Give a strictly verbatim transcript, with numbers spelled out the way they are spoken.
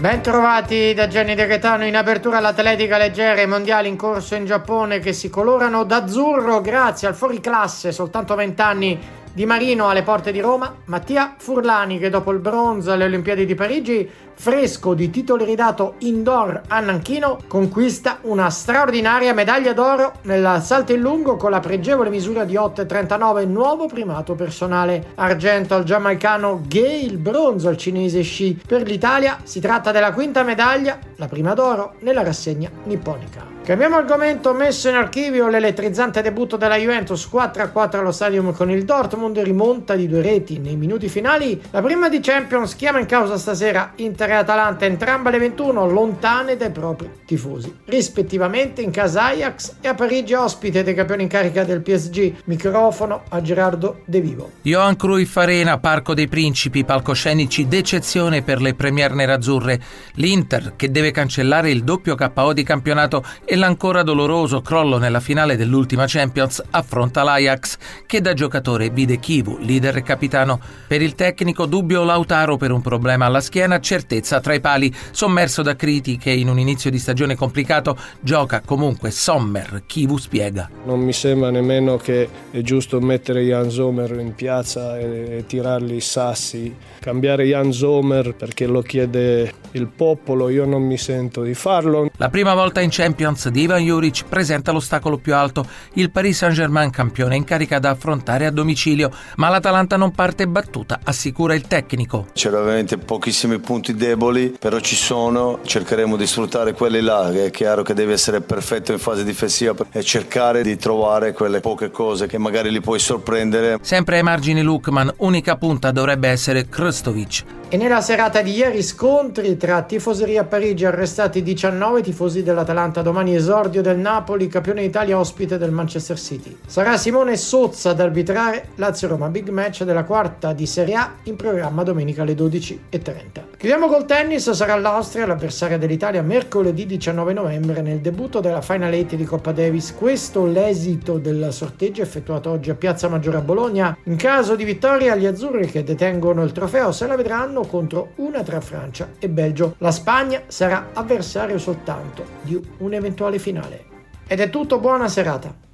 Ben trovati da Gianni De Gaetano. In apertura all'atletica leggera, i mondiali in corso in Giappone che si colorano d'azzurro grazie al fuoriclasse, soltanto venti anni, di Marino alle porte di Roma. Mattia Furlani, che dopo il bronzo alle Olimpiadi di Parigi, fresco di titolo ridato indoor a Nanchino, conquista una straordinaria medaglia d'oro nel salto in lungo con la pregevole misura di otto virgola trentanove, nuovo primato personale. Argento al giamaicano Gale, bronzo al cinese Shi. Per l'Italia si tratta della quinta medaglia, la prima d'oro nella rassegna nipponica. Cambiamo argomento. Messo in archivio l'elettrizzante debutto della Juventus quattro a quattro allo Stadium con il Dortmund, rimonta di due reti nei minuti finali. La prima di Champions chiama in causa stasera Inter e Atalanta, entrambe alle ventuno, lontane dai propri tifosi, rispettivamente in casa Ajax e a Parigi ospite dei campioni in carica del P S G. Microfono a Gerardo De Vivo. Johan Cruyff Arena, Parco dei Principi, palcoscenici d'eccezione per le premier nerazzurre. L'Inter, che deve cancellare il doppio K O di campionato e l'ancora doloroso crollo nella finale dell'ultima Champions, affronta l'Ajax, che da giocatore vide Chivu, leader e capitano. Per il tecnico dubbio Lautaro per un problema alla schiena, certezza tra i pali. Sommerso da critiche in un inizio di stagione complicato, gioca comunque Sommer. Chivu spiega: non mi sembra nemmeno che è giusto mettere Jan Sommer in piazza e, e tirargli i sassi. Cambiare Jan Sommer perché lo chiede il popolo, io non mi sento di farlo. La prima volta in Champions di Ivan Juric presenta l'ostacolo più alto, il Paris Saint-Germain, campione in carica da affrontare a domicilio, ma l'Atalanta non parte battuta, assicura il tecnico. C'erano veramente pochissimi punti deboli, però ci sono, cercheremo di sfruttare quelli là. È chiaro che devi essere perfetto in fase difensiva e cercare di trovare quelle poche cose che magari li puoi sorprendere. Sempre ai margini Lukman, unica punta dovrebbe essere Krstovic. E nella serata di ieri scontri tra tifoseria a Parigi, arrestati diciannove tifosi dell'Atalanta. Domani esordio del Napoli, campione d'Italia ospite del Manchester City. Sarà Simone Sozza ad arbitrare Lazio-Roma, big match della quarta di Serie A in programma domenica alle dodici e trenta. Chiudiamo col tennis. Sarà l'Austria l'avversaria dell'Italia mercoledì diciannove novembre nel debutto della Final Eight di Coppa Davis. Questo l'esito del sorteggio effettuato oggi a Piazza Maggiore a Bologna. In caso di vittoria, gli azzurri, che detengono il trofeo, se la vedranno contro una tra Francia e Belgio. La Spagna sarà avversario soltanto di un'eventuale finale. Ed è tutto, buona serata.